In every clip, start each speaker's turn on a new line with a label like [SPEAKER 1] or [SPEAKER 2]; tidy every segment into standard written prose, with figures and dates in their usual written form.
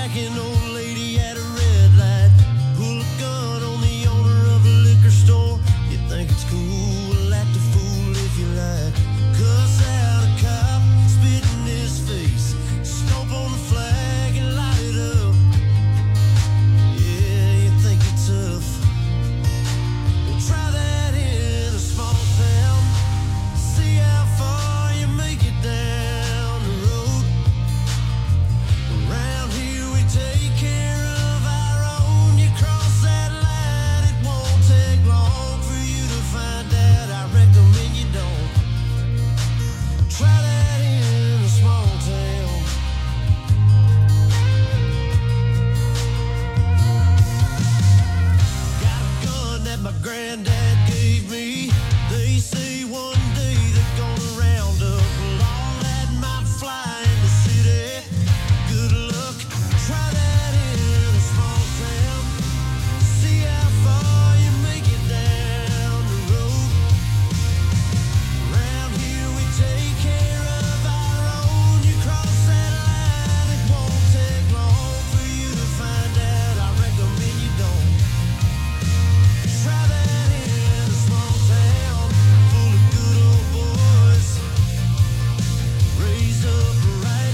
[SPEAKER 1] like an old lady at a red light. Pull a gun on the owner of a liquor store. You think it's cool, act a fool if you like. Cuss out a cop, spit in his face, stomp on the flag and light it up. Yeah, you think you're tough. Well, try that in a small town. See how far you make it down the road. Around here we take care of our own. You cross that line, it won't take long for you to find out. I recommend you don't. Try that in a small town. Got a gun that my granddad gave me. They say one day they're gonna round up all that might fly in the city. Good luck, try that in a small town. See how far you make it down the road. Around here we take care of our own. You cross that line, it won't take long for you to find out. I recommend you don't. Try that in a small town full of good old boys, raised up right.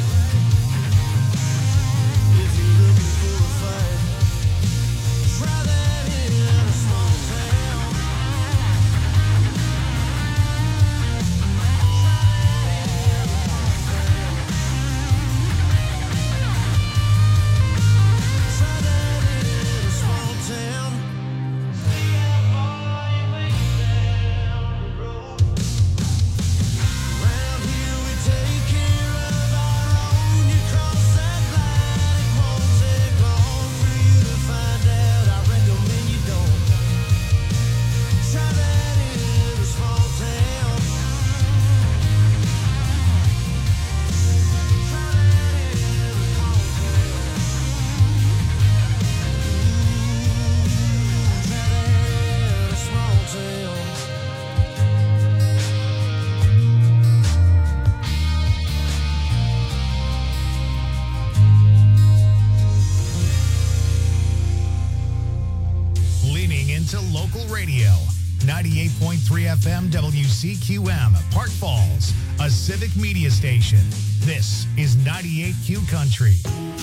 [SPEAKER 1] If you're looking for a fight, try that in a small town. Try that in a small town. See how far you make it down the road. Around here we take care of our own. You cross that line, it won't take long for you to find out. I recommend you don't. Try that in a small town. Try that in a small town. Try that in a small town.
[SPEAKER 2] Leaning into local radio. 98.3 FM WCQM, Park Falls, a civic media station. This is 98Q Country.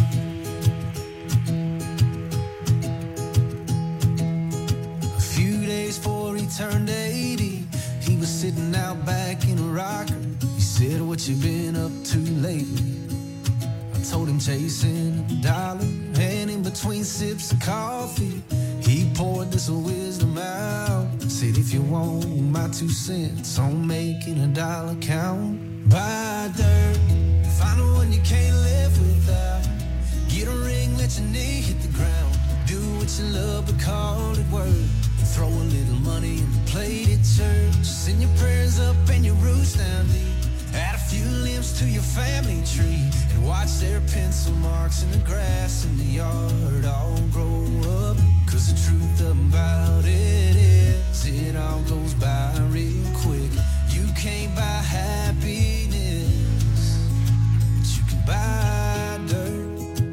[SPEAKER 1] A few days before he turned 80, he was sitting out back in a rocker. He said, "What you been up to lately?" I told him chasing a dollar, and in between sips of coffee, he poured this wisdom out. Said, "If you want my 2 cents on making a dollar count, buy dirt, find the one you can't live without. Get a ring, let your knee hit the ground. Do what you love, but call it work. And throw a little money in the plate at church. Send your prayers up and your roots down deep. Add a few limbs to your family tree. And watch their pencil marks in the grass in the yard all grow up. Cause the truth about it is, it all goes by real quick. You can't buy happiness, but you can buy dirt.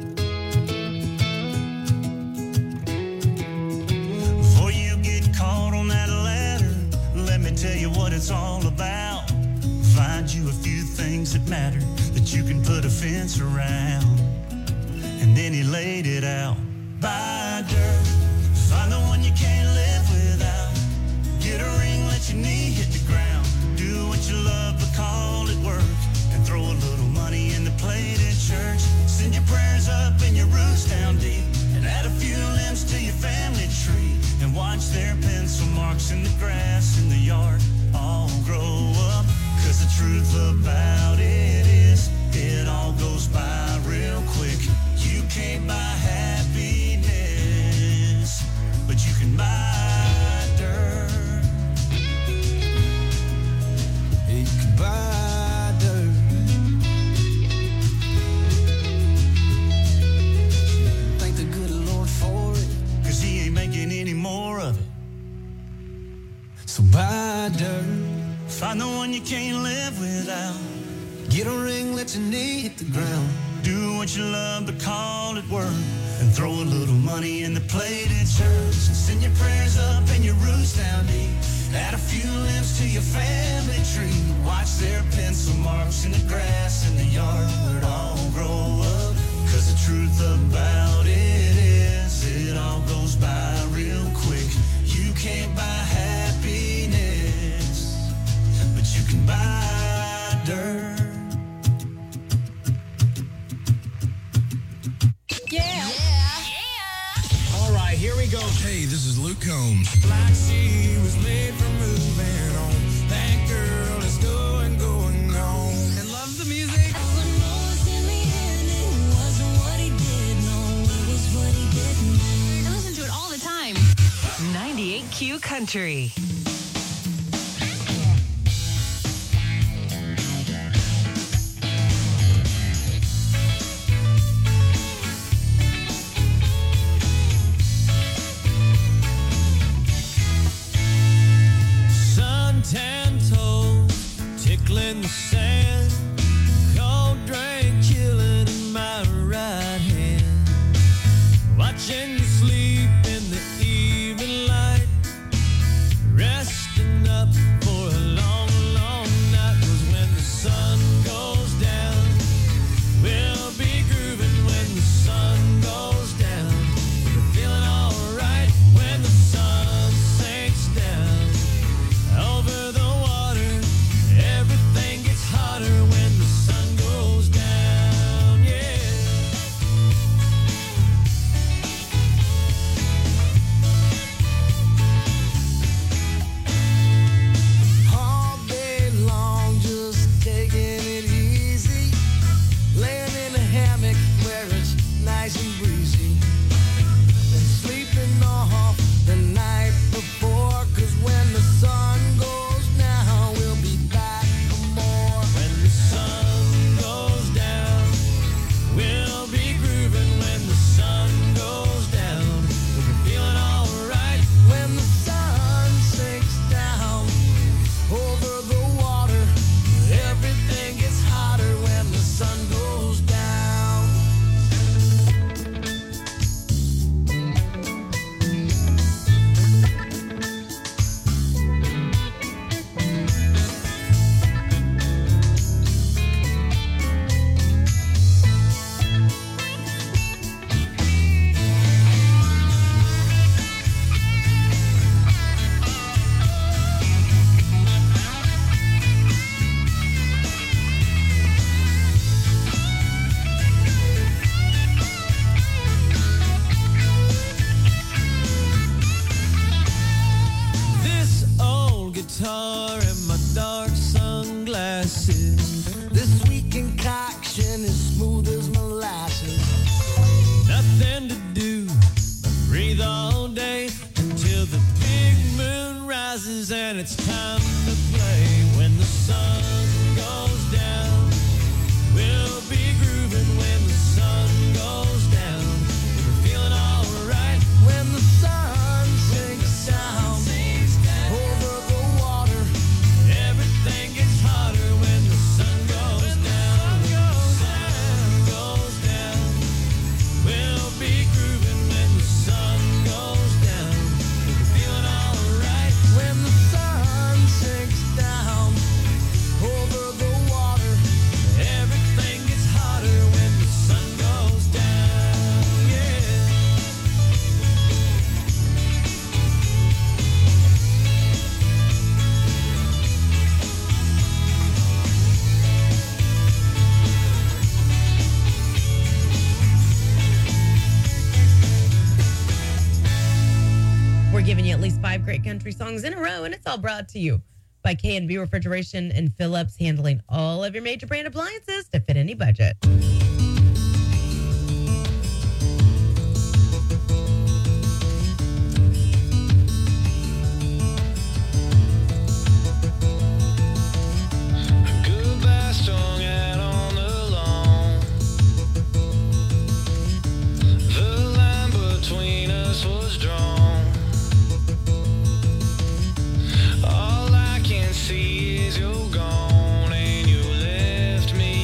[SPEAKER 1] Before you get caught on that ladder, let me tell you what it's all about. Find you a few things that matter, that you can put a fence around. And then he laid it out. Buy dirt, find the one you can't live without. Get a ring, let your knee hit the ground. Do what you love, but call it work. And throw a little money in the plate at church. Send your prayers up and your roots down deep. And add a few limbs to your family tree. And watch their pencil marks in the grass in the yard all grow up. Cause the truth about it is, it all goes by real quick. You can't buy happiness, but you can buy dirt. You can buy dirt. Thank the good Lord for it, cause he ain't making any more of it. So buy dirt, find the one you can't live without. Get a ring, let your knee hit the ground.
[SPEAKER 3] Do what you love, but call it work. And throw a little money in the plate at church. Send your prayers up and your roots down deep. Add a few limbs to your family tree. Watch their pencil marks in the grass in the yard all grow up. 'Cause the truth about it is, it all goes by real quick. You can't buy happiness, but you can buy dirt.
[SPEAKER 4] Yeah.
[SPEAKER 2] All right, here we go.
[SPEAKER 5] Hey, this is Luke Combs.
[SPEAKER 1] Like she was made for moving on. That girl is going on. And loves the music.
[SPEAKER 4] I listen to it all the time. 98Q Country.
[SPEAKER 1] Suntan toes, tickling the sand. Cold drink chilling in my right hand. Watching you sleep in the evening light. Resting up for a long, long night. 'Cause when the sun goes down, we'll be grooving when the sun goes down. We're feeling alright when the sun sinks down. Over the water, everything gets hotter when the sun goes down, yeah. All day long, just taking it easy. Laying in a hammock where it's nice and breezy. And sleeping off the night before. 'Cause when the sun goes down, we'll be back for more. When the sun goes down, we'll be grooving. When the sun goes down, we'll be feeling alright. When the sun sinks down over the water, everything gets hotter when the sun goes down. This old guitar and my dark sunglasses. This sweet concoction is smooth as molasses. Nothing to do but breathe all day until the big moon rises and it's time to play. When the sun goes down, we'll be grooving. When the sun goes down, we're feeling alright. When the sun sinks down over the water, everything gets hotter when the sun goes down. When the sun goes down, we'll be grooving. When the sun goes down, we're feeling alright. When the sun sinks down over the water, everything gets hotter when the sun goes down, yeah.
[SPEAKER 6] We're giving you at least 5 great country songs in a row, and it's all brought to you by K&B Refrigeration and Phillips, handling all of your major brand appliances to fit any budget.
[SPEAKER 1] Goodbye strung out on the lawn. The line between us was drawn. All I can see is you're gone and you left me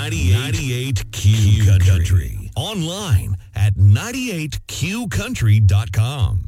[SPEAKER 2] 98Q Country. Online at 98QCountry.com.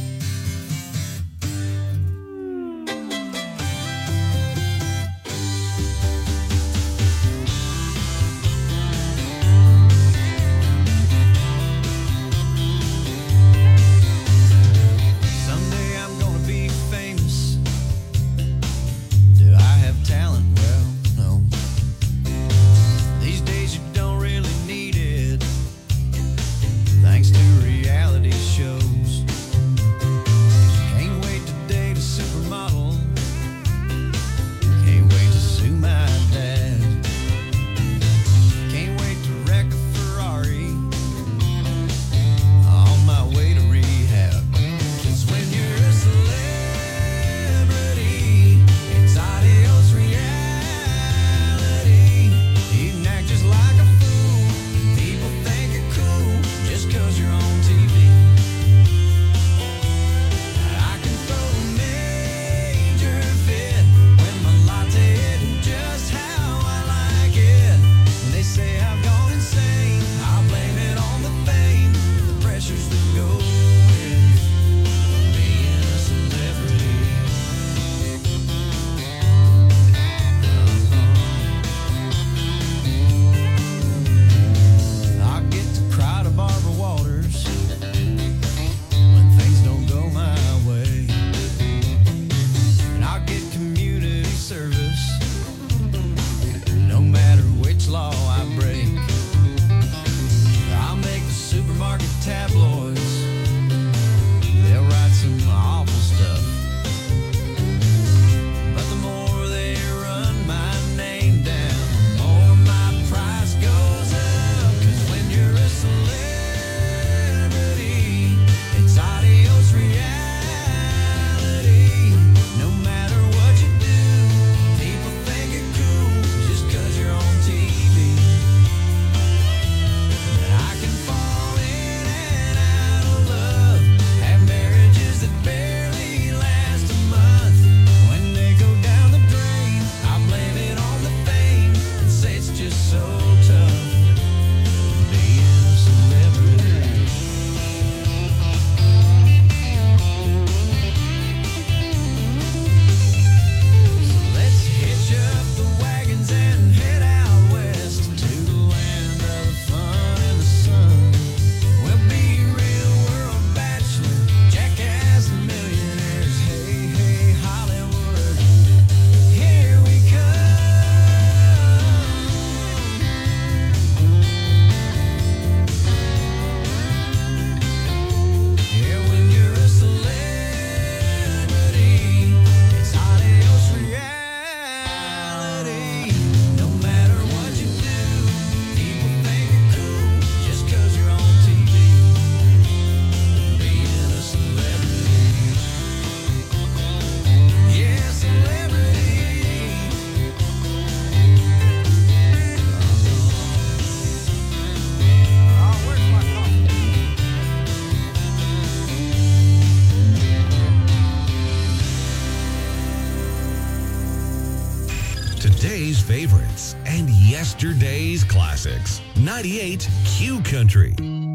[SPEAKER 2] Today's favorites and yesterday's classics. 98 Q Country.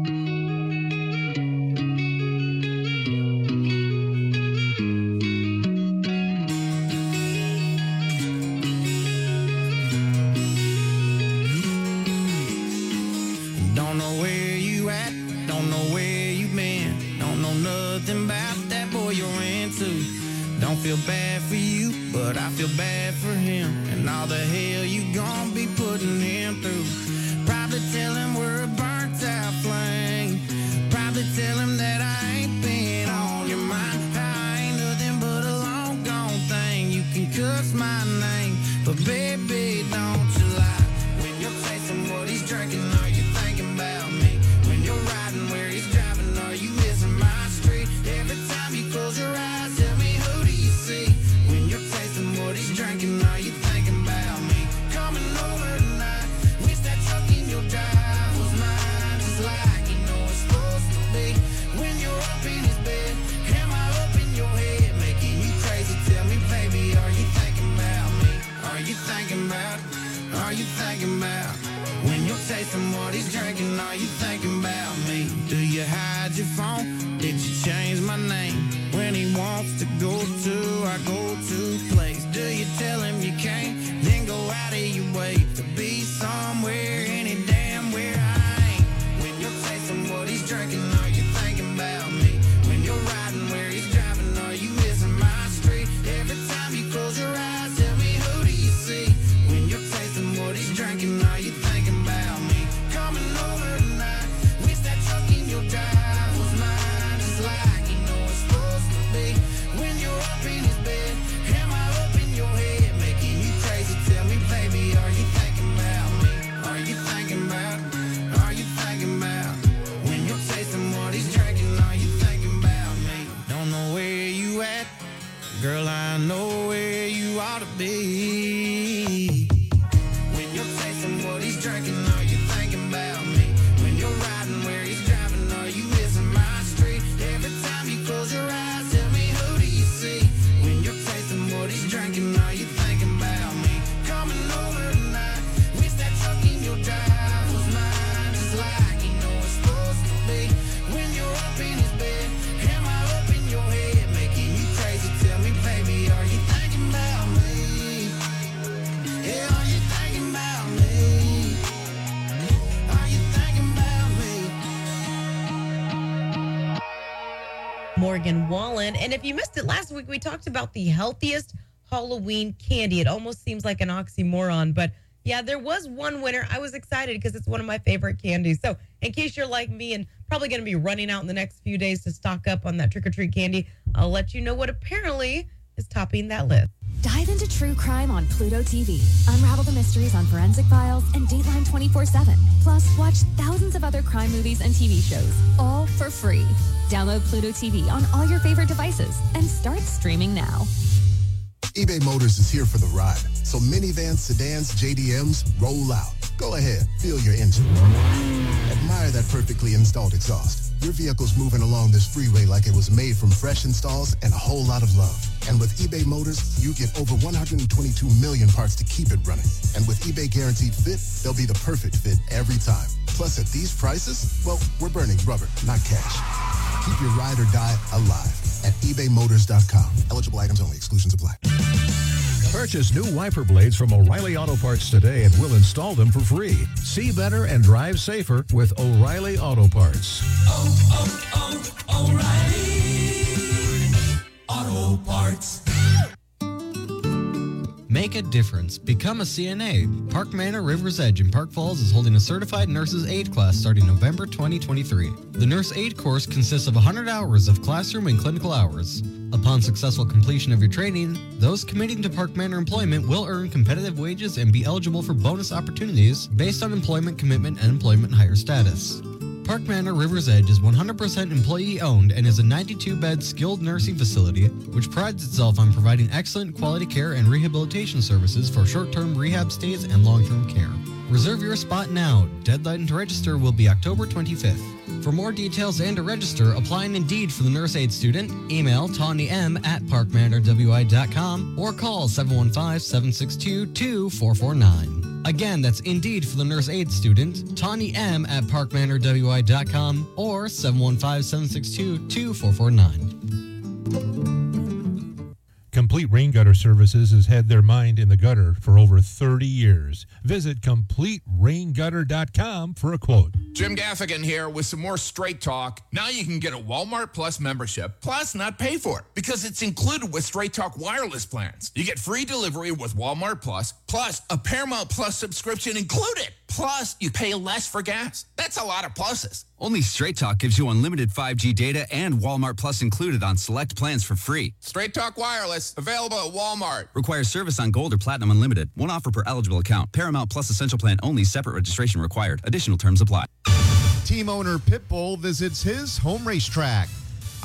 [SPEAKER 3] Don't know where you at, don't know where you been, don't know nothing about that boy you're into. Don't feel bad for you, but I feel bad for him and all the hell you gon' be putting him through. Probably tell him we're a burnt out flame. Probably tell him that I ain't been on your mind. I ain't nothing but a long gone thing. You can cuss my name, but baby, don't you lie. When you're tasting what he's drinking, are you thinking about me? When you're riding where he's driving, are you missing my street? Every time you close your eyes, tell me who do you see? When you're tasting what he's drinking, are you thinking about me? Coming over tonight, wish that truck in your drive was mine, just like you know it's supposed to be. When you're up in his bed, am I up in your head, making you crazy? Tell me, baby, are you thinking about me? Are you thinking about? Are you thinking about? When you're tasting what he's drinking, are you thinking about me? Do you hide your phone? Did you change my name? When he wants to go to our go-to place, do you tell him you can't? Then go out of your way to be somewhere, any damn where I ain't. When you're tasting what he's drinking, are you thinking about me? When you're riding where he's driving, are you missing my street? Every time you close your eyes, tell me who do you see? When you're tasting what he's drinking, are you thinking about me? Coming over tonight, wish that truck in your drive was mine, just like you know it's supposed to be. When you're up in his bed, am I up in your head, making you crazy? Tell me, baby, are you thinking about me? Are you thinking about? Are you thinking about? When you're tasting what he's drinking, are you thinking about me? Don't know where you at, girl, I know where you ought to be. When you're tasting what he's drinking, are you thinking about me? When you're riding where he's driving, are you missing my street? Every time you close your eyes, tell me who do you see? When you're tasting what he's drinking, are you thinking about me? Coming over tonight, wish that truck in your drive was mine, just like you know it's supposed to be. When you're up in his bed, am I up in your head, making you crazy? Tell me, baby, are you thinking about me? Yeah, are you thinking about me? Are you thinking about me?
[SPEAKER 6] Morgan Wallen. And if you missed it last week, we talked about the healthiest Halloween candy. It almost seems like an oxymoron, but yeah, there was one winner. I was excited because it's one of my favorite candies. So in case you're like me and probably going to be running out in the next few days to stock up on that trick-or-treat candy, I'll let you know what apparently is topping that list.
[SPEAKER 5] Dive into true crime on Pluto TV. Unravel the mysteries on Forensic Files and Dateline 24/7. Plus, watch thousands of other crime movies and TV shows, all for free. Download Pluto TV on all your favorite devices and start streaming now.
[SPEAKER 7] eBay Motors is here for the ride. So minivans, sedans, JDMs, roll out. Go ahead, feel your engine. Admire that perfectly installed exhaust. Your vehicle's moving along this freeway like it was made from fresh installs and a whole lot of love. And with eBay Motors, you get over 122 million parts to keep it running. And with eBay Guaranteed Fit, they'll be the perfect fit every time. Plus, at these prices, well, we're burning rubber, not cash. Keep your ride or die alive at ebaymotors.com. Eligible items only. Exclusions apply.
[SPEAKER 8] Purchase new wiper blades from O'Reilly Auto Parts today and we'll install them for free. See better and drive safer with O'Reilly Auto Parts.
[SPEAKER 3] O'Reilly Auto Parts.
[SPEAKER 9] Make a difference. Become a CNA. Park Manor River's Edge in Park Falls is holding a Certified Nurses Aid class starting November 2023. The Nurse Aid course consists of 100 hours of classroom and clinical hours. Upon successful completion of your training, those committing to Park Manor employment will earn competitive wages and be eligible for bonus opportunities based on employment commitment and employment hire status. Park Manor River's Edge is 100% employee-owned and is a 92-bed skilled nursing facility which prides itself on providing excellent quality care and rehabilitation services for short-term rehab stays and long-term care. Reserve your spot now. Deadline to register will be October 25th. For more details and to register, apply on Indeed for the Nurse Aid student, email TawnyM@parkmanorwi.com or call 715-762-2449. Again, that's Indeed for the Nurse Aid student, Tawny M@parkmanorwi.com or 715-762-2449.
[SPEAKER 10] Complete Rain Gutter Services has had their mind in the gutter for over 30 years. Visit CompleteRainGutter.com for a quote.
[SPEAKER 11] Jim Gaffigan here with some more Straight Talk. Now you can get a Walmart Plus membership, plus not pay for it, because it's included with Straight Talk wireless plans. You get free delivery with Walmart Plus a Paramount Plus subscription included. Plus, you pay less for gas. That's a lot of pluses.
[SPEAKER 12] Only Straight Talk gives you unlimited 5G data and Walmart Plus included on select plans for free.
[SPEAKER 11] Straight Talk Wireless, available at Walmart.
[SPEAKER 12] Requires service on Gold or Platinum Unlimited. One offer per eligible account. Paramount Plus Essential Plan only. Separate registration required. Additional terms apply.
[SPEAKER 13] Team owner Pitbull visits his home racetrack.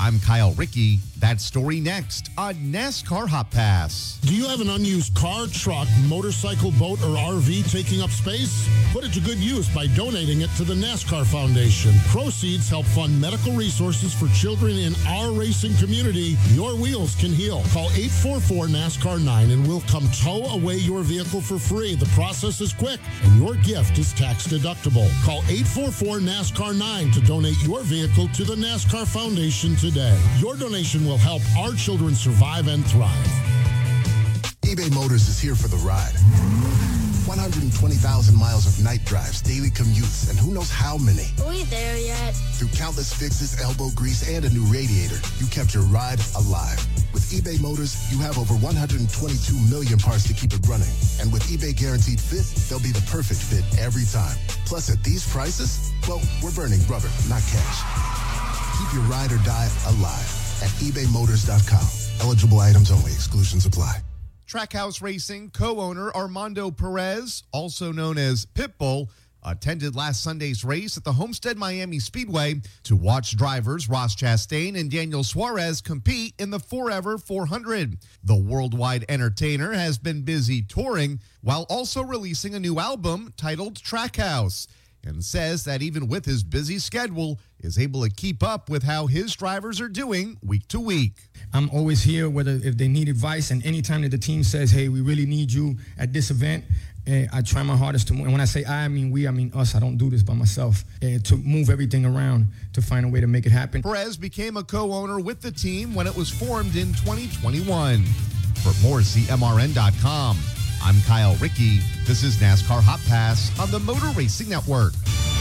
[SPEAKER 13] I'm Kyle Rickey. That story next on NASCAR Hot Pass.
[SPEAKER 14] Do you have an unused car, truck, motorcycle, boat, or RV taking up space? Put it to good use by donating it to the NASCAR Foundation. Proceeds help fund medical resources for children in our racing community. Your wheels can heal. Call 844-NASCAR-9 and we'll come tow away your vehicle for free. The process is quick and your gift is tax deductible. Call 844-NASCAR-9 to donate your vehicle to the NASCAR Foundation today. Your donation will help our children survive and thrive.
[SPEAKER 7] eBay Motors is here for the ride. 120,000 miles of night drives, daily commutes, and who knows how many.
[SPEAKER 15] Are we there yet?
[SPEAKER 7] Through countless fixes, elbow grease, and a new radiator, you kept your ride alive. With eBay Motors, you have over 122 million parts to keep it running. And with eBay Guaranteed Fit, they'll be the perfect fit every time. Plus, at these prices, well, we're burning rubber, not cash. Keep your ride or die alive at ebaymotors.com. Eligible items only. Exclusions apply.
[SPEAKER 13] Trackhouse Racing co-owner Armando Perez, also known as Pitbull, attended last Sunday's race at the Homestead Miami Speedway to watch drivers Ross Chastain and Daniel Suarez compete in the Forever 400. The worldwide entertainer has been busy touring while also releasing a new album titled Trackhouse, and says that even with his busy schedule, is able to keep up with how his drivers are doing week to week.
[SPEAKER 16] I'm always here, whether if they need advice, and anytime that the team says, hey, we really need you at this event, I try my hardest to, and when I say I mean we, I mean us. I don't do this by myself, to move everything around to find a way to make it happen.
[SPEAKER 13] Perez became a co-owner with the team when it was formed in 2021. For more, see MRN.com. I'm Kyle Rickey. This is NASCAR Hot Pass on the Motor Racing Network.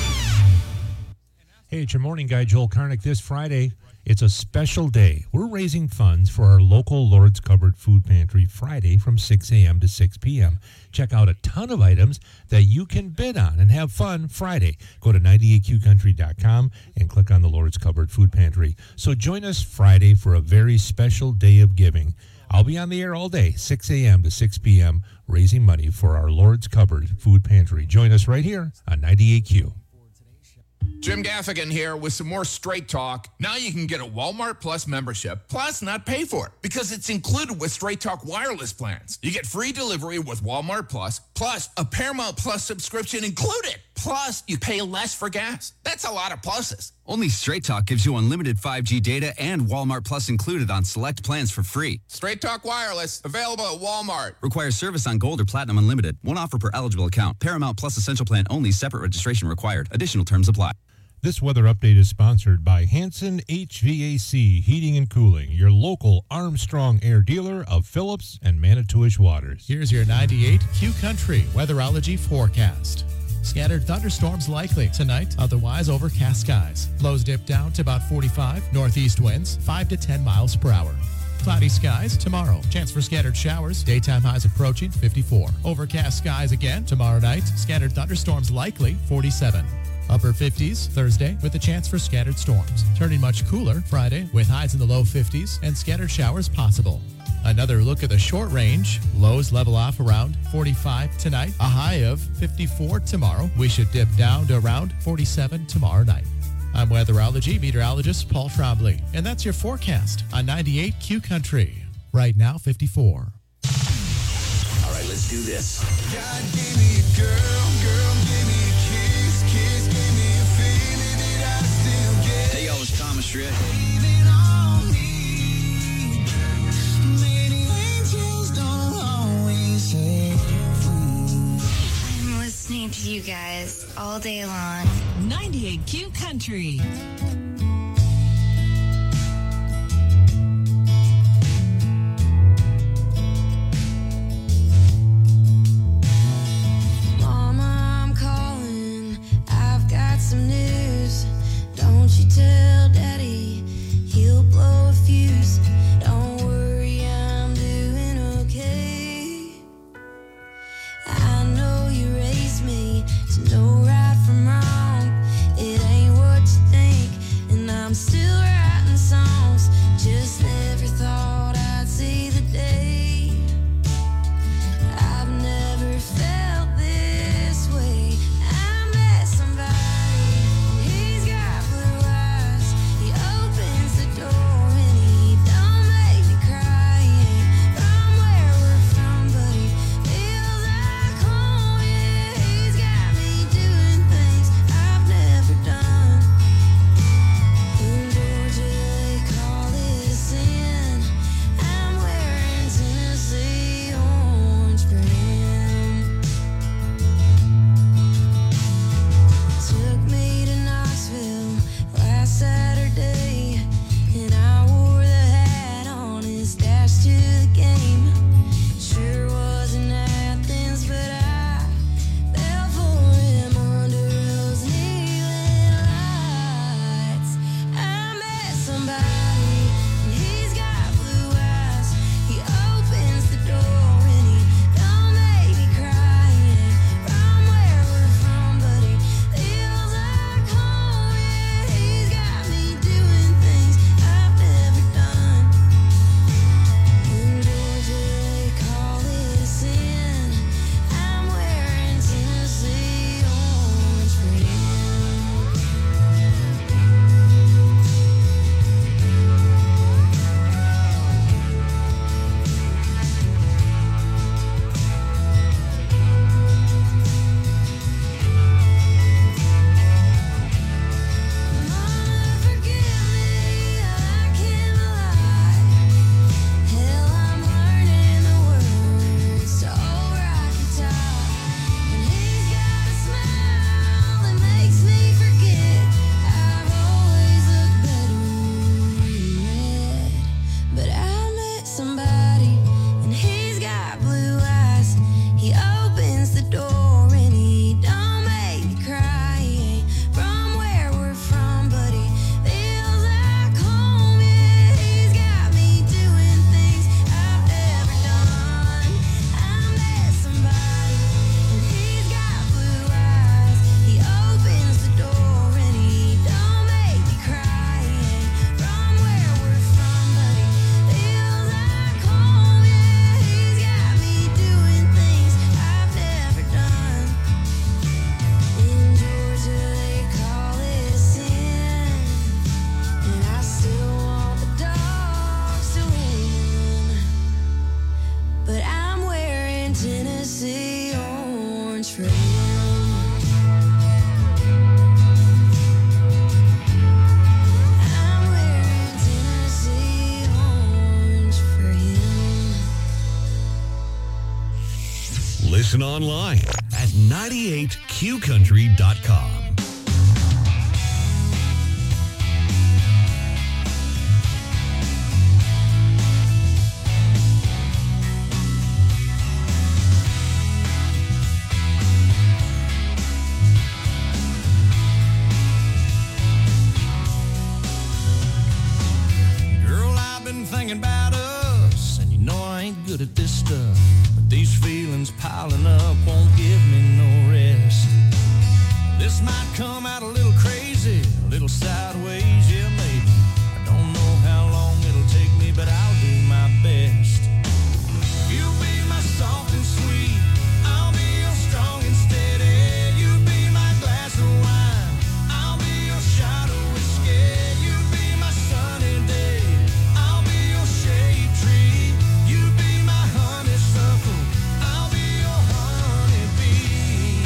[SPEAKER 10] Hey, it's your morning guy, Joel Karnick. This Friday, it's a special day. We're raising funds for our local Lord's Cupboard Food Pantry Friday from 6 a.m. to 6 p.m. Check out a ton of items that you can bid on and have fun Friday. Go to 98qcountry.com and click on the Lord's Cupboard Food Pantry. So join us Friday for a very special day of giving. I'll be on the air all day, 6 a.m. to 6 p.m., raising money for our Lord's Cupboard Food Pantry. Join us right here on 98Q.
[SPEAKER 11] Jim Gaffigan here with some more straight talk. Now you can get a Walmart Plus membership, plus not pay for it, because it's included with Straight Talk wireless plans. You get free delivery with Walmart Plus a Paramount Plus subscription included. Plus, you pay less for gas. That's a lot of pluses.
[SPEAKER 12] Only Straight Talk gives you unlimited 5G data and Walmart Plus included on select plans for free.
[SPEAKER 11] Straight Talk Wireless, available at Walmart.
[SPEAKER 12] Requires service on Gold or Platinum Unlimited. One offer per eligible account. Paramount Plus Essential Plan only. Separate registration required. Additional terms apply.
[SPEAKER 10] This weather update is sponsored by Hanson HVAC Heating and Cooling, your local Armstrong Air dealer of Phillips and Manitowish Waters.
[SPEAKER 17] Here's your 98 Q Country weatherology forecast. Scattered thunderstorms likely tonight, otherwise overcast skies. Lows dip down to about 45, northeast winds 5 to 10 miles per hour. Cloudy skies tomorrow. Chance for scattered showers. Daytime highs approaching 54. Overcast skies again tomorrow night. Scattered thunderstorms likely 47. Upper 50s Thursday with a chance for scattered storms. Turning much cooler Friday with highs in the low 50s and scattered showers possible. Another look at the short range. Lows level off around 45 tonight. A high of 54 tomorrow. We should dip down to around 47 tomorrow night. I'm weatherology meteorologist Paul Trombley, and that's your forecast on 98 Q Country. Right now, 54.
[SPEAKER 3] All right, let's do this.
[SPEAKER 1] God gave me a girl, girl gave me a kiss, kiss gave me a feeling that I still get.
[SPEAKER 12] Hey, y'all, it's Thomas Shred.
[SPEAKER 1] Leaning on me. Many angels don't always have wings.
[SPEAKER 18] I'm listening to you guys all day long.
[SPEAKER 4] 98Q Country.
[SPEAKER 15] Mama, I'm calling. I've got some news. Don't you tell Daddy, he'll blow a fuse. Don't worry, I'm doing okay. I know you raised me to know right from wrong. It ain't what you think, and
[SPEAKER 19] Listen online at 98qcountry.com.
[SPEAKER 3] Thinking about us, and you know I ain't good at this stuff, but these feelings piling up won't give me no rest. This might come out a little crazy, a little sideways, yeah maybe. I don't know how long it'll take me, but I'll do my best. You'll be my soft and sweet, I'll be your strong and steady. You'll be my glass of wine, I'll be your shot of whiskey. You'll be my sunny day, shade tree. You be my honeysuckle, I'll be your honeybee.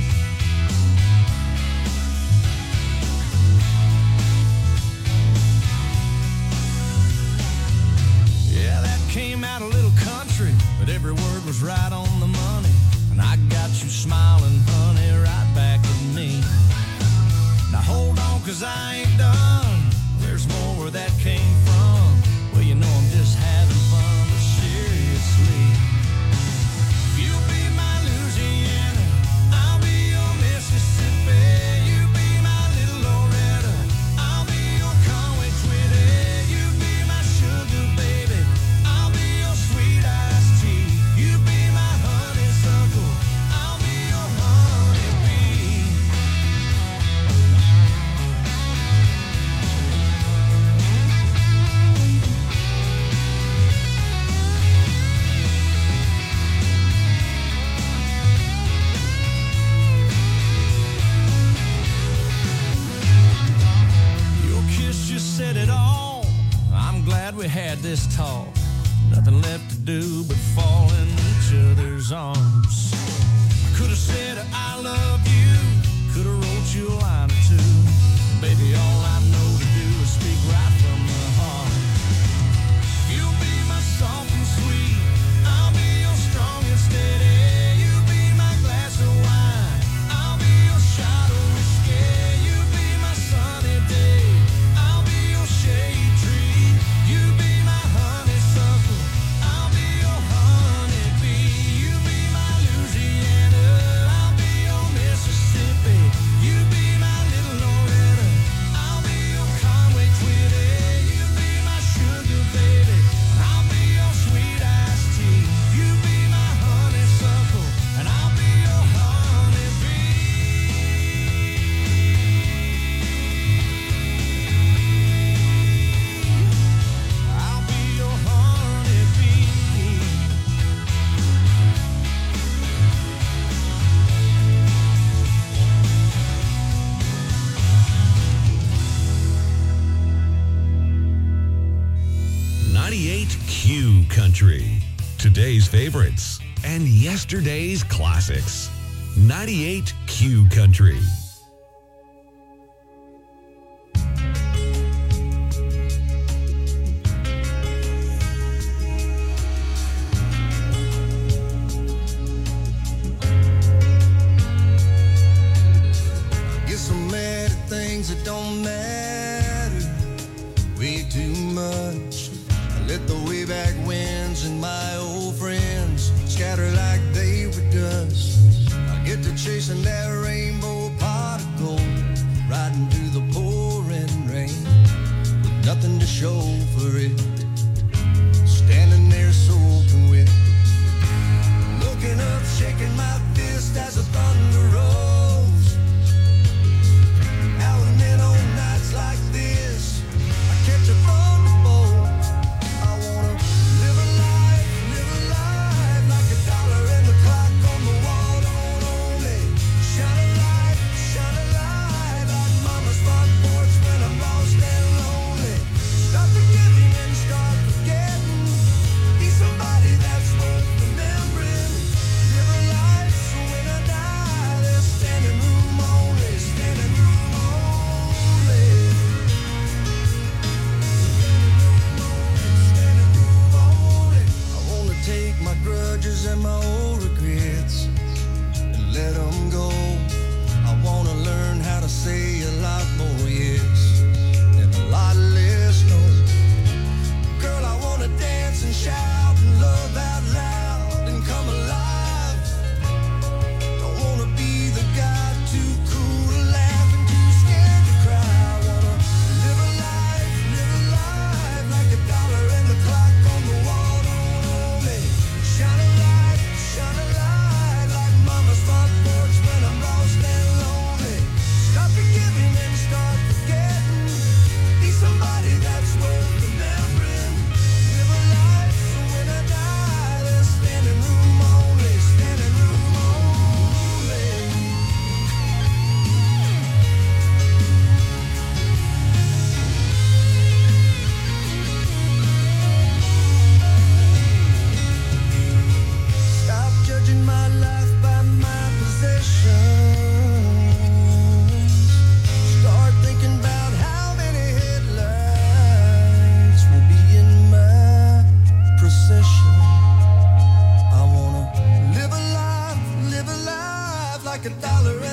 [SPEAKER 3] Yeah, that came out a little country, but every word was right on the money. And I got you smiling, honey, right back at me. Now hold on, 'cause I ain't done. There's more where that came from. Well, you know I'm just having fun, but seriously. You'll be my Louisiana, I'll be your Mississippi. You be my little Loretta, I'll be your Conway Twitty. You be my sugar baby, I'll be your sweet iced tea. You be my honeysuckle, I'll be your honeybee. Said it all. I'm glad we had this talk. Nothing left to do but fall in each other's arms. I could have said I love you, could have wrote you a line or two. Baby, all I know to do is speak right from the heart. You'll be my soft and sweet, I'll be your strong and steady. You be my glass of wine, I'll be your shot of whiskey. You be my sunny day, shade tree. You be my honeysuckle, I'll be your honeybee. You be my Louisiana, I'll be your Mississippi. You be my little Loretta, I'll be your Conway Twitty. You be my sugar baby, I'll be your sweet iced tea. You be my honeysuckle, and I'll be your honeybee. Q Country. Today's favorites and yesterday's classics. 98 Q Country.
[SPEAKER 1] Get so mad at things that don't matter way too much. Let the way back winds and my old friends scatter like they were dust. I get to chasing that rainbow pot of gold, riding through the pouring rain, with nothing to show for it, standing there soaking wet, looking up, shaking my fist as the thunder rolls. Now and then on nights like this, I catch a thunderbolt. Somebody that's worth remembering. Live a life so when I die, there's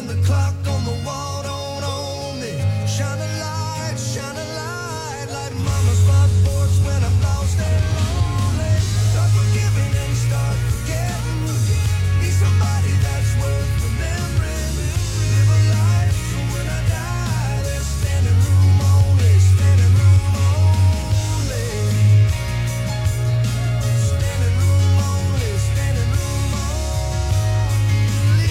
[SPEAKER 1] when the clock on the wall don't own me. Shine a light like mama's front porch when I'm lost and lonely. Start forgiving and start forgetting. Be somebody that's worth remembering. Live a life so when I die, there's standing room only, standing room only. Standing room only, standing room only.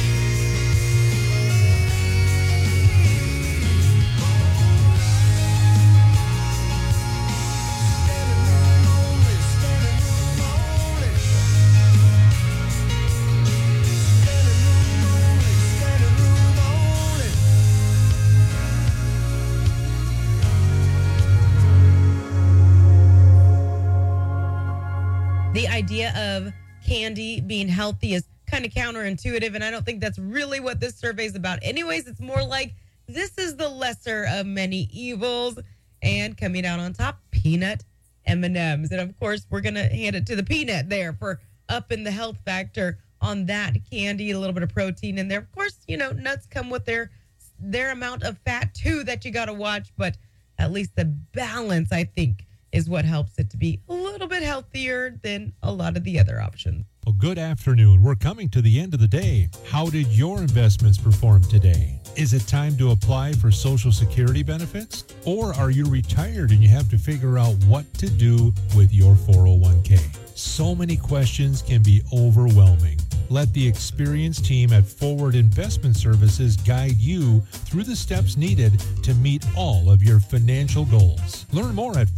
[SPEAKER 6] The idea of candy being healthy is kind of counterintuitive, and I don't think that's really what this survey is about. Anyways, it's more like this is the lesser of many evils, and coming out on top, peanut M&Ms. And of course, we're going to hand it to the peanut there for upping the health factor on that candy, a little bit of protein in there. Of course, you know, nuts come with their amount of fat too that you got to watch, but at least the balance, I think, is what helps it to be a little bit healthier than a lot of the other options.
[SPEAKER 10] Well, good afternoon. We're coming to the end of the day. How did your investments perform today? Is it time to apply for Social Security benefits? Or are you retired and you have to figure out what to do with your 401k? So many questions can be overwhelming. Let the experienced team at Forward Investment Services guide you through the steps needed to meet all of your financial goals. Learn more at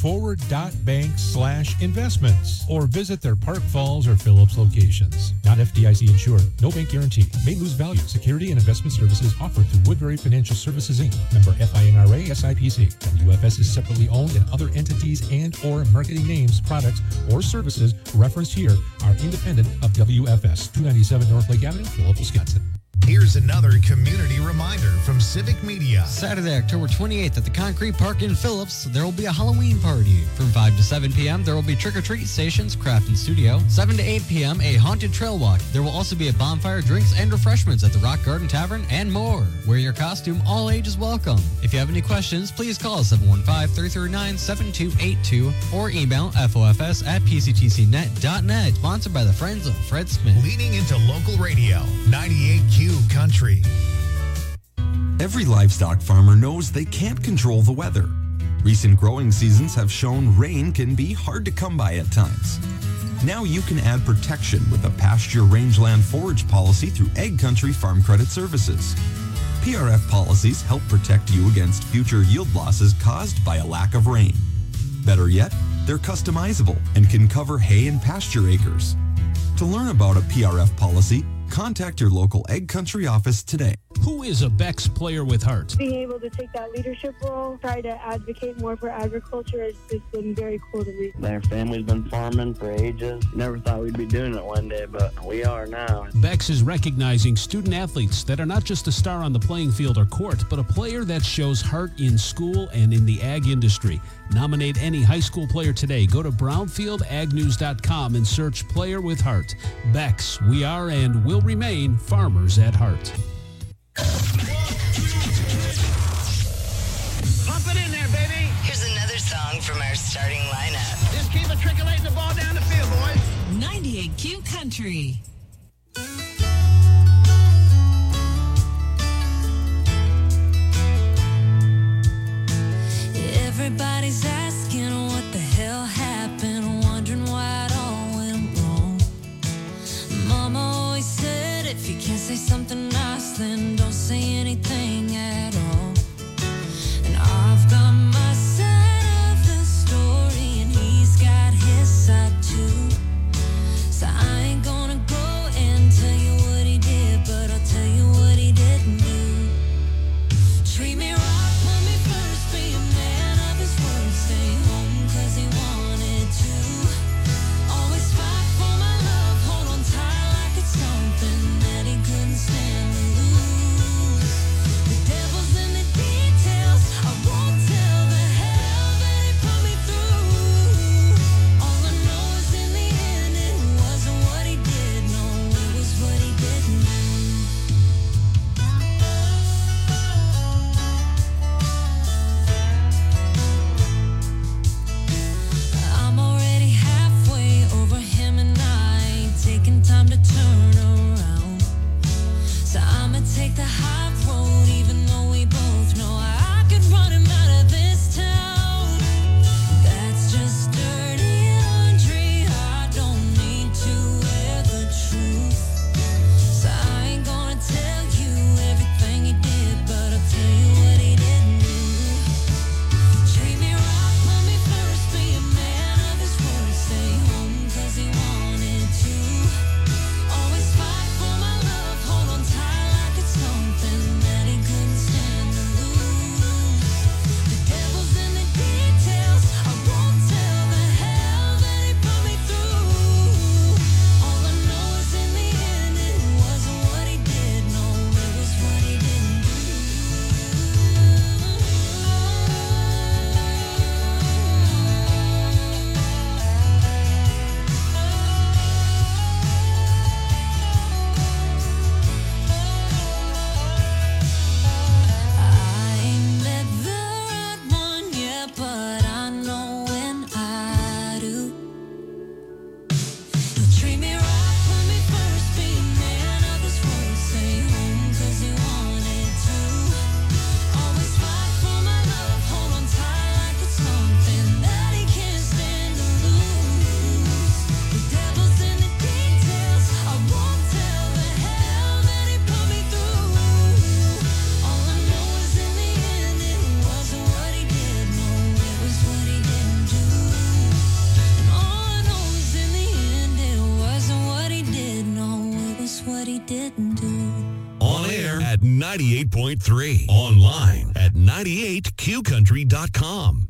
[SPEAKER 10] forward.bank/investments or visit their Park Falls or Phillips locations. Not FDIC insured. No bank guarantee. May lose value. Security and investment services offered through Woodbury Financial Services, Inc. Member FINRA SIPC. WFS is separately owned, and other entities and or marketing names, products, or services referenced here are independent of WFS. 297 North Lake Avenue, Phillips, Wisconsin.
[SPEAKER 2] Here's another community reminder from Civic Media.
[SPEAKER 9] Saturday, October 28th at the Concrete Park in Phillips, there will be a Halloween party. From 5 to 7 p.m., there will be trick-or-treat stations, craft and studio. 7 to 8 p.m., a haunted trail walk. There will also be a bonfire, drinks, and refreshments at the Rock Garden Tavern and more. Wear your costume, all ages welcome. If you have any questions, please call 715-339-7282 or email FOFS@PCTCnet.net. Sponsored by the Friends of Fred Smith.
[SPEAKER 2] Leaning into local radio, 98Q Country.
[SPEAKER 19] Every livestock farmer knows they can't control the weather. Recent growing seasons have shown rain can be hard to come by at times. Now you can add protection with a pasture rangeland forage policy through Egg Country Farm Credit Services. PRF policies help protect you against future yield losses caused by a lack of rain. Better yet, they're customizable and can cover hay and pasture acres. To learn about a PRF policy, contact your local Egg Country office today.
[SPEAKER 20] Who is a Bex player with heart?
[SPEAKER 21] Being able to take that leadership role, try to advocate more for agriculture has just been very cool to me.
[SPEAKER 22] Their family's been farming for ages. Never thought we'd be doing it one day, but we are now.
[SPEAKER 20] Bex is recognizing student athletes that are not just a star on the playing field or court, but a player that shows heart in school and in the ag industry. Nominate any high school player today. Go to brownfieldagnews.com and search Player with Heart. Bex, we are and will remain farmers at heart.
[SPEAKER 23] Pump it in there, baby.
[SPEAKER 4] Here's another song from our starting lineup.
[SPEAKER 23] Just keep matriculating the ball down the field, boys.
[SPEAKER 4] 98Q Country.
[SPEAKER 15] Everybody's asking what the hell happened, wondering why it all went wrong. Mama always said if you can't say something nice, then don't say anything at all. And I've got my side of the story, and he's got his side too. So I ain't gonna go
[SPEAKER 5] 98.3. Online at 98qcountry.com.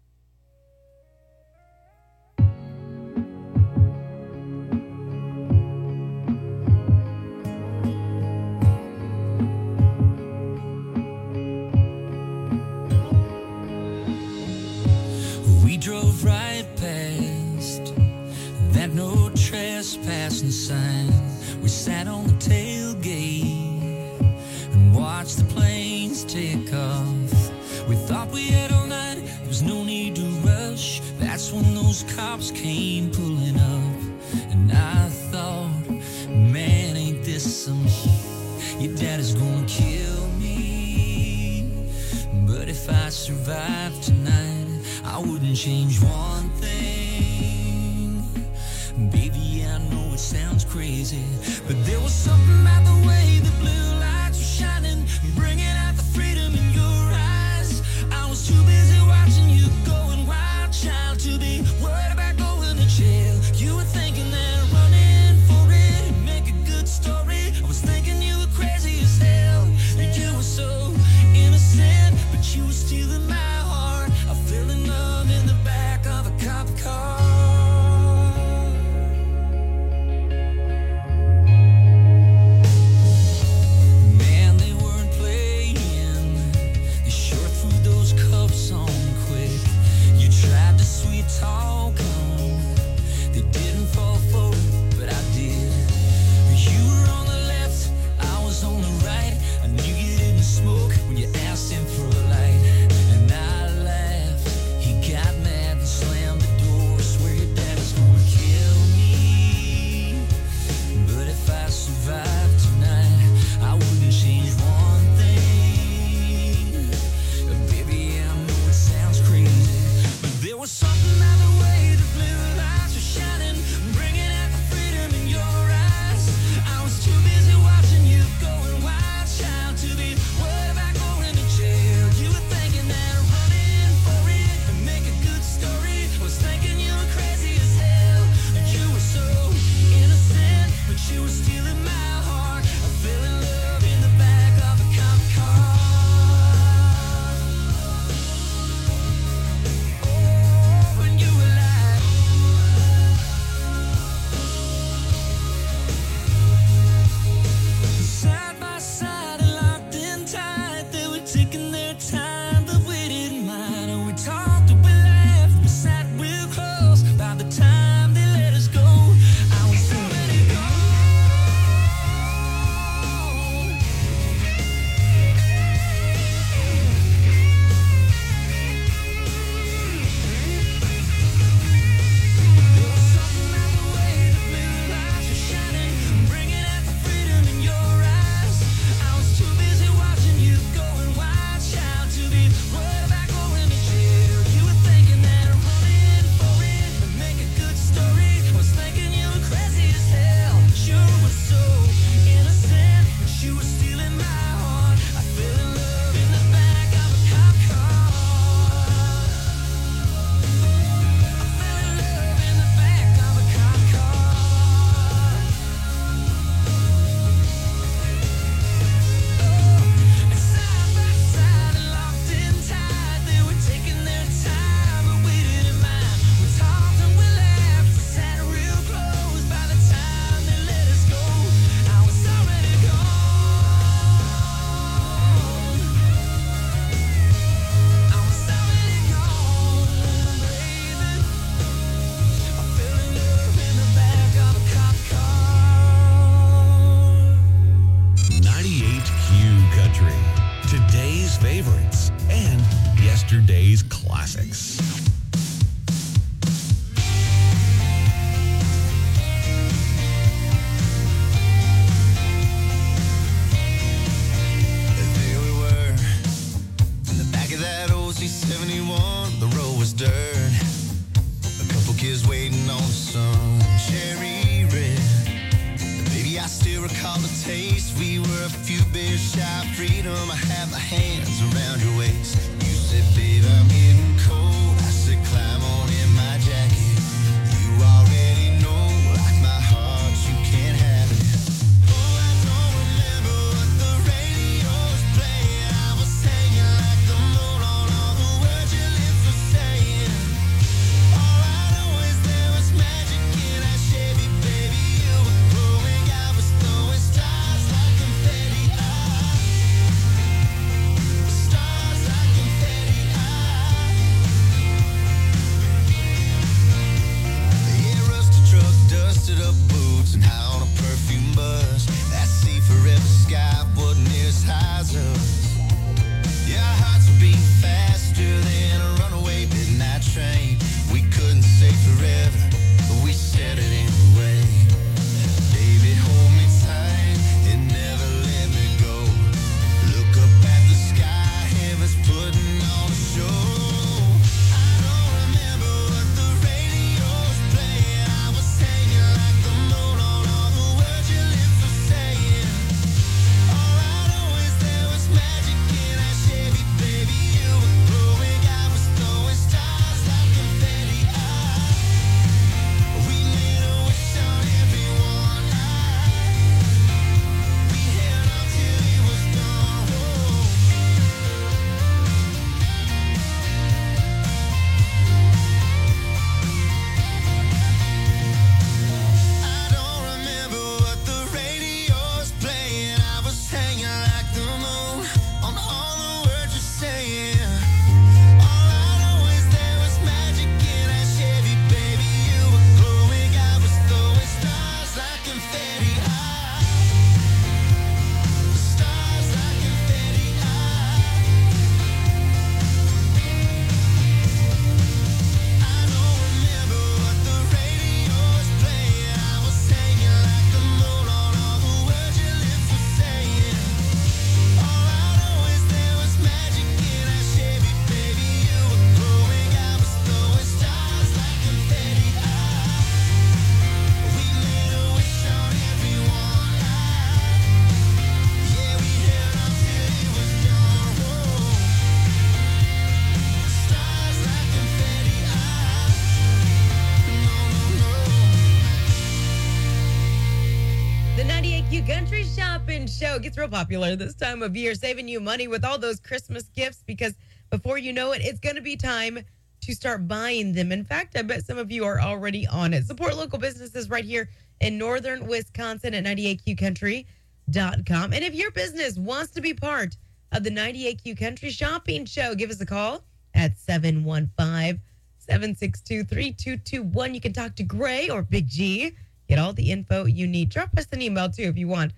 [SPEAKER 3] We drove right past that no trespassing sign. We sat on the tailgate and watched the planes take off. We thought we had all night, there was no need to rush. That's when those cops came pulling up. And I thought, man, ain't this some shit? Your daddy's gonna kill me. But if I survive tonight, I wouldn't change one thing. Baby, I know it sounds crazy, but there was something about the way the blue lights were shining, bringing out the freedom in your eyes. I was too busy watching you going wild, child, to be worried about going to jail. You were thinking that running for it would make a good story. I was thinking you were crazy as hell. You were so innocent, but you were stealing my heart. I fell in love in the back of a cop car. Man, they weren't playing. They sure threw those cuffs on quick. You tried to sweet talk them. They didn't fall for it, but I did. You were on the left, I was on the right. I knew you didn't smoke when you asked him for a light. And I laughed. He got mad and slammed the door. Swear your daddy's gonna kill me. But if I survive tonight, I wouldn't change one thing. Baby, I know it sounds crazy, but there was something about the way the blue lights were shining, bringing out the freedom in your eyes. I was too busy watching you going wild, child, to be worried about going to jail. You were thinking that running for it would make a good story. I was thinking you were crazy as hell. You were so innocent, but you were stealing my heart. I fell in love in the back of a cop car. Oh, when you were alive. Side by side and locked in tight, they were taking their time, but we didn't mind. And we talked and we laughed, we sat real close. By the time they let us go, I was already gone. There was something about the way the blue lights were shining, bringing out the freedom in your eyes. I was too busy watching you going wild, child, to be worried about going to jail. You were thinking that running for it would make a good story. I was thinking you were crazy as hell. You were so innocent, but you were stealing my heart. I fell in love in the back of a cop car. I fell in love in the back of a cop car. And side by side and locked in tight, they were taking their time, but we didn't mind. We talked and we laughed, we sat real close. By the time they let us go, I was already gone. I was already gone, baby. I fell in love in the back of a cop car.
[SPEAKER 5] 98Q Country. Today's favorites and yesterday's classics.
[SPEAKER 3] There we were, in the back of that old C71. The road was dirt, a couple kids waiting on the sun, cherry red. Baby, I still recall the taste. We were a few beers shy of freedom. I had my hands around your waist. You said, babe, I'm getting cold. I said, climb on in my jacket. You already know, like my heart, you can't have it. Oh, I don't remember what the radio
[SPEAKER 6] show gets real popular this time of year, saving you money with all those Christmas gifts because before you know it, it's going to be time to start buying them. In fact, I bet some of you are already on it. Support local businesses right here in northern Wisconsin at 98QCountry.com. And if your business wants to be part of the 98Q Country Shopping Show, give us a call at 715-762-3221. You can talk to Gray or Big G. Get all the info you need. Drop us an email, too, if you want.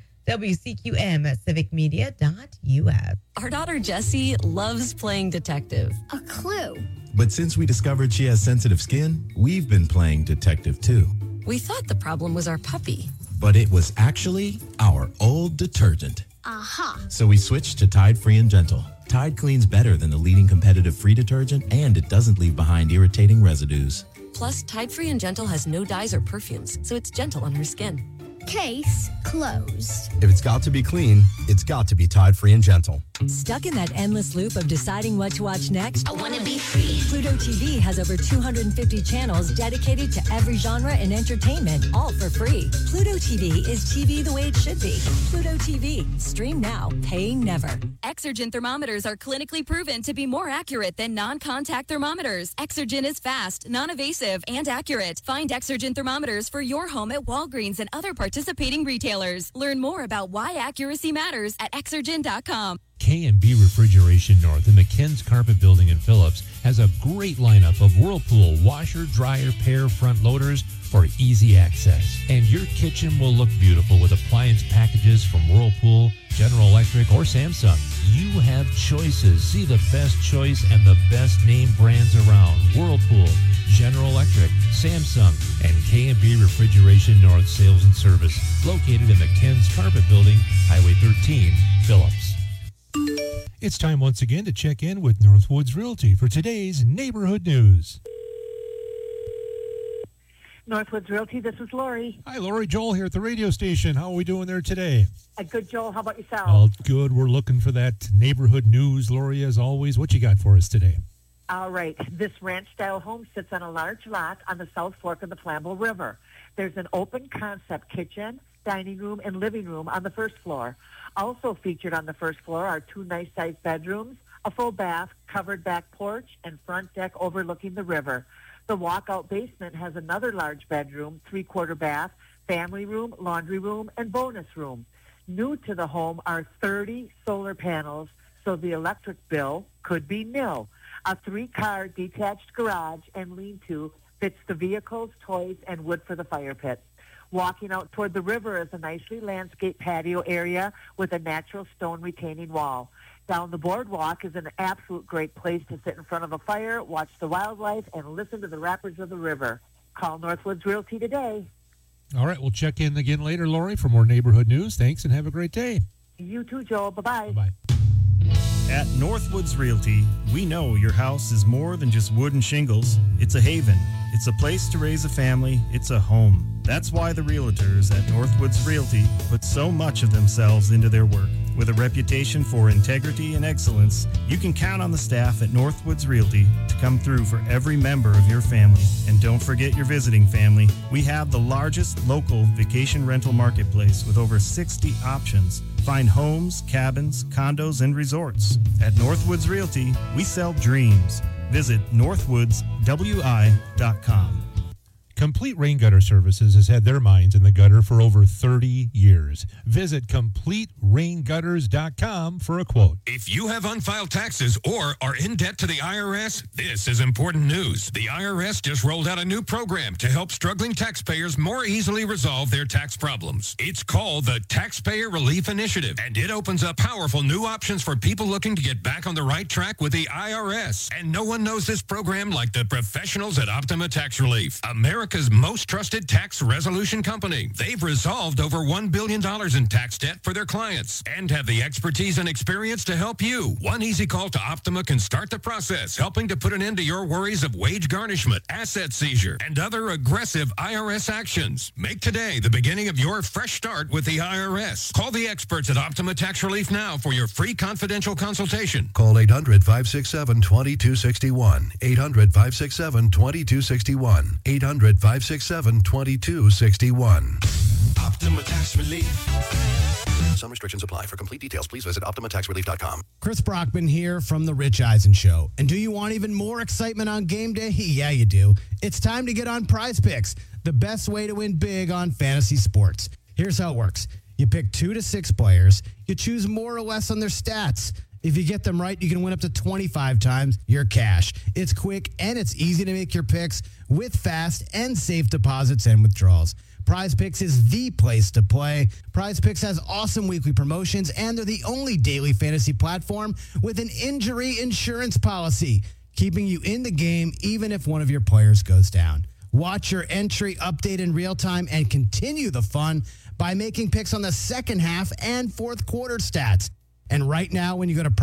[SPEAKER 6] WCQM@civicmedia.us.
[SPEAKER 7] Our daughter Jessie loves playing detective.
[SPEAKER 8] A clue.
[SPEAKER 14] But since we discovered she has sensitive skin, we've been playing detective too.
[SPEAKER 7] We thought the problem was our puppy.
[SPEAKER 14] But it was actually our old detergent.
[SPEAKER 8] Aha.
[SPEAKER 14] So we switched to Tide Free and Gentle. Tide cleans better than the leading competitive free detergent, and it doesn't leave behind irritating residues.
[SPEAKER 7] Plus, Tide Free and Gentle has no dyes or perfumes, so it's gentle on her skin.
[SPEAKER 8] Case closed.
[SPEAKER 24] If it's got to be clean, it's got to be Tide Free and Gentle.
[SPEAKER 25] Stuck in that endless loop of deciding what to watch next?
[SPEAKER 8] I want to be free.
[SPEAKER 25] Pluto TV has over 250 channels dedicated to every genre and entertainment, all for free. Pluto TV is TV the way it should be. Pluto TV. Stream now, paying never.
[SPEAKER 26] Exergen thermometers are clinically proven to be more accurate than non-contact thermometers. Exergen is fast, non-evasive, and accurate. Find Exergen thermometers for your home at Walgreens and other participating retailers. Learn more about why accuracy matters at Exergen.com.
[SPEAKER 10] K&B Refrigeration North in the Ken's Carpet Building in Phillips has a great lineup of Whirlpool washer, dryer, pair, front loaders for easy access. And your kitchen will look beautiful with appliance packages from Whirlpool, General Electric, or Samsung. You have choices. See the best choice and the best name brands around. Whirlpool, General Electric, Samsung, and K&B Refrigeration North Sales and Service, located in the Ken's Carpet Building, Highway 13, Phillips. It's time once again to check in with Northwoods Realty for today's neighborhood news.
[SPEAKER 27] Northwoods Realty, this is Lori.
[SPEAKER 10] Hi, Lori. Joel here at the radio station. How are we doing there today?
[SPEAKER 27] Good, Joel. How about yourself?
[SPEAKER 10] All good. We're looking for that neighborhood news, Lori, as always. What you got for us today?
[SPEAKER 27] All right. This ranch-style home sits on a large lot on the South Fork of the Flambeau River. There's an open-concept kitchen, dining room, and living room on the first floor. Also featured on the first floor are 2 nice-sized bedrooms, a full bath, covered back porch, and front deck overlooking the river. The walkout basement has another large bedroom, 3-quarter bath, family room, laundry room, and bonus room. New to the home are 30 solar panels, so the electric bill could be nil. A 3-car detached garage and lean-to fits the vehicles, toys, and wood for the fire pit. Walking out toward the river is a nicely landscaped patio area with a natural stone retaining wall. Down the boardwalk is an absolute great place to sit in front of a fire, watch the wildlife, and listen to the rapids of the river. Call Northwoods Realty today.
[SPEAKER 10] All right, we'll check in again later, Lori, for more neighborhood news. Thanks, and have a great day.
[SPEAKER 27] You too, Joel. Bye-bye.
[SPEAKER 10] Bye-bye.
[SPEAKER 28] At Northwoods Realty, we know your house is more than just wood and shingles. It's a haven. It's a place to raise a family. It's a home. That's why the realtors at Northwoods Realty put so much of themselves into their work. With a reputation for integrity and excellence, you can count on the staff at Northwoods Realty to come through for every member of your family. And don't forget your visiting family. We have the largest local vacation rental marketplace with over 60 options. Find homes, cabins, condos, and resorts. At Northwoods Realty, we sell dreams. Visit northwoodswi.com.
[SPEAKER 10] Complete Rain Gutter Services has had their minds in the gutter for over 30 years. Visit CompleteRainGutters.com for a quote.
[SPEAKER 29] If you have unfiled taxes or are in debt to the IRS, this is important news. The IRS just rolled out a new program to help struggling taxpayers more easily resolve their tax problems. It's called the Taxpayer Relief Initiative, and it opens up powerful new options for people looking to get back on the right track with the IRS. And no one knows this program like the professionals at Optima Tax Relief, America's most trusted tax resolution company. They've resolved over $1 billion in tax debt for their clients and have the expertise and experience to help you. One easy call to Optima can start the process, helping to put an end to your worries of wage garnishment, asset seizure, and other aggressive IRS actions. Make today the beginning of your fresh start with the IRS. Call the experts at Optima Tax Relief now for your free confidential consultation.
[SPEAKER 30] Call 800-567-2261. 800-567-2261. 800-567-2261.
[SPEAKER 3] Optima Tax Relief.
[SPEAKER 1] Some restrictions apply. For complete details, please visit OptimaTaxRelief.com.
[SPEAKER 2] Chris Brockman here from The Rich Eisen Show. And do you want even more excitement on game day? Yeah, you do. It's time to get on Prize Picks, the best way to win big on fantasy sports. Here's how it works. You pick 2 to 6 players. You choose more or less on their stats. If you get them right, you can win up to 25 times your cash. It's quick and it's easy to make your picks with fast and safe deposits and withdrawals. Prize Picks is the place to play. Prize Picks has awesome weekly promotions, and they're the only daily fantasy platform with an injury insurance policy, keeping you in the game even if one of your players goes down. Watch your entry update in real time and continue the fun by making picks on the second half and fourth quarter stats. And right now, when you go to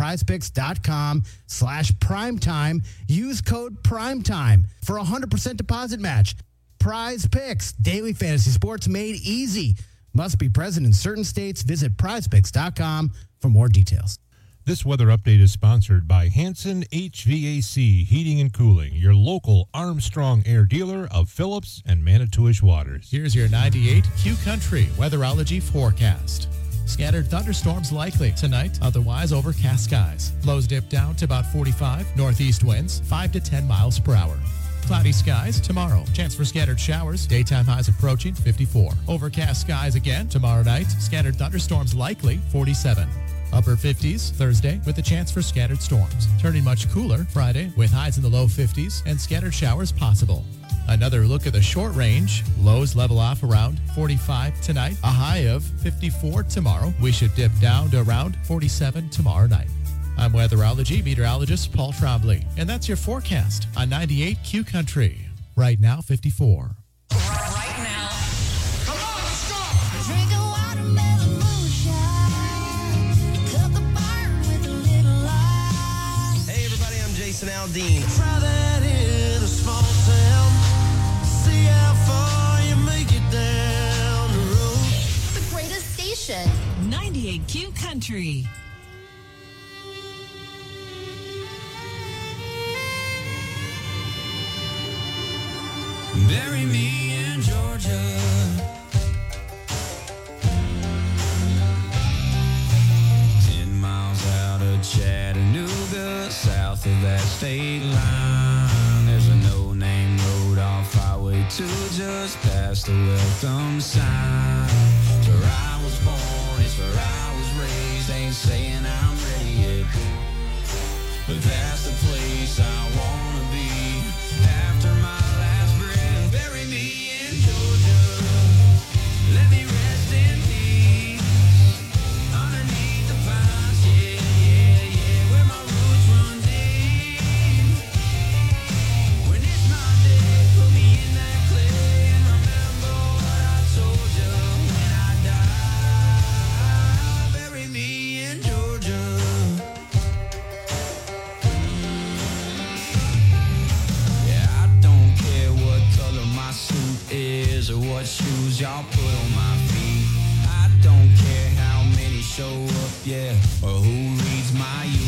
[SPEAKER 2] prizepicks.com/primetime, use code PRIMETIME for a 100% deposit match. Prize Picks, daily fantasy sports made easy. Must be present in certain states. Visit prizepicks.com for more details.
[SPEAKER 10] This weather update is sponsored by Hanson HVAC Heating and Cooling, your local Armstrong Air dealer of Phillips and Manitowish Waters.
[SPEAKER 9] Here's your 98 Q Country weatherology forecast. Scattered thunderstorms likely tonight, otherwise overcast skies. Lows dip down to about 45, northeast winds 5 to 10 miles per hour. Cloudy skies tomorrow. Chance for scattered showers. Daytime highs approaching 54. Overcast skies again tomorrow night. Scattered thunderstorms likely 47. Upper 50s Thursday with a chance for scattered storms. Turning much cooler Friday with highs in the low 50s and scattered showers possible. Another look at the short range. Lows level off around 45 tonight. A high of 54 tomorrow. We should dip down to around 47 tomorrow night. I'm weatherology meteorologist Paul Trombley, and that's your forecast on 98 Q Country. Right now, 54.
[SPEAKER 4] Right now.
[SPEAKER 3] Come on, let's go!
[SPEAKER 15] Drink a watermelon moonshine. Cut the burn with a little light.
[SPEAKER 11] Hey everybody, I'm Jason Aldean.
[SPEAKER 3] Try that in a small town. See how far you make it down the road.
[SPEAKER 8] The greatest station.
[SPEAKER 4] 98 Q Country.
[SPEAKER 3] Bury me in Georgia. 10 miles out of Chattanooga, south of that state line. There's a no-name road off Highway 2, just past the welcome sign. It's where I was born, it's where I was raised. Ain't saying I'm ready yet, but that's the place I wanna be. After my last breath, bury me in Georgia. Let me rest in peace underneath the pines. Yeah, yeah, yeah, where my roots run deep. When it's not dead, put me in that clay and remember what I told you when I die. Bury me in Georgia. Is or what shoes y'all put on my feet. I don't care how many show up, yeah, or who reads my